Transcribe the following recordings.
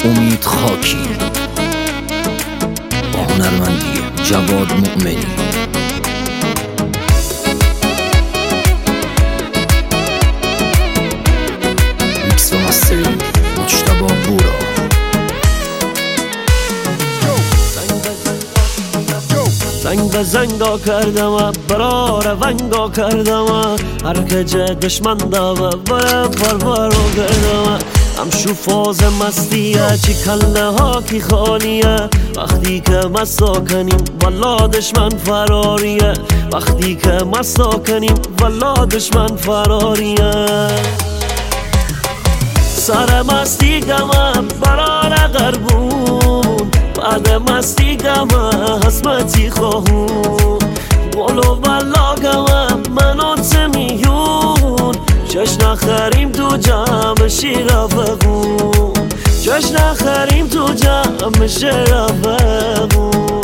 امید خاکی با هنرمندی جواد مؤمنی. میکس و مسترینگ مجتبی بورا. زنگ به زنگا کردم برا رونگا کردم هر که جه دشمن داوه بره پرورو کردم همشو فاز مستیه چی کله ها کی خالیه وقتی که مستا کنیم والا دشمن فراریه وقتی که مستا کنیم والا دشمن فراریه سر مستی گمه برار غربون بعد مستی گمه حسمتی خواهون قولو بلا گمه منو تمیون جشن خریم تو جمع شیرافقون جشن خریم تو جمع شیرافقون.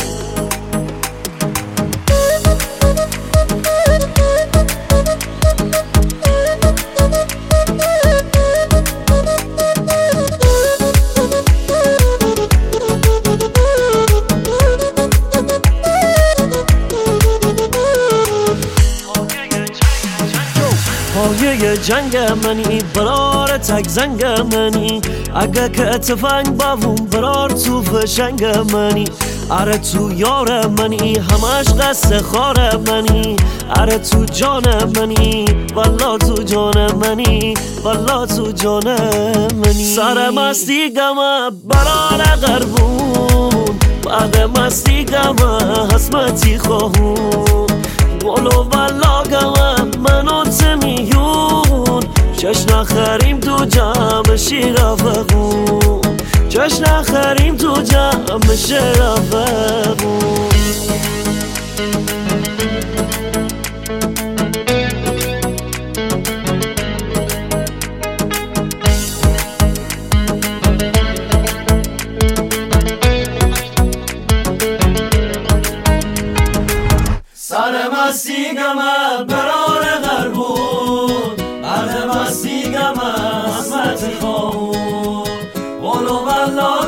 پایه جنگ منی برار تک زنگ منی اگه که تفنگ باوم برار تو فشنگ منی اره تو یار منی همش قصد خار منی اره تو جان منی والا تو جان منی والا تو جان منی سر مستی گمه برار غربون بعد مستی گمه حسمتی خواهون قولو والا گمه منو تمیون جشن خریم تو جمع شیرافقون جشن خریم تو جمع شیرافقون. سر مستی گمه برار غربون بعد مستی گمه حسمت خواهون قولو بلا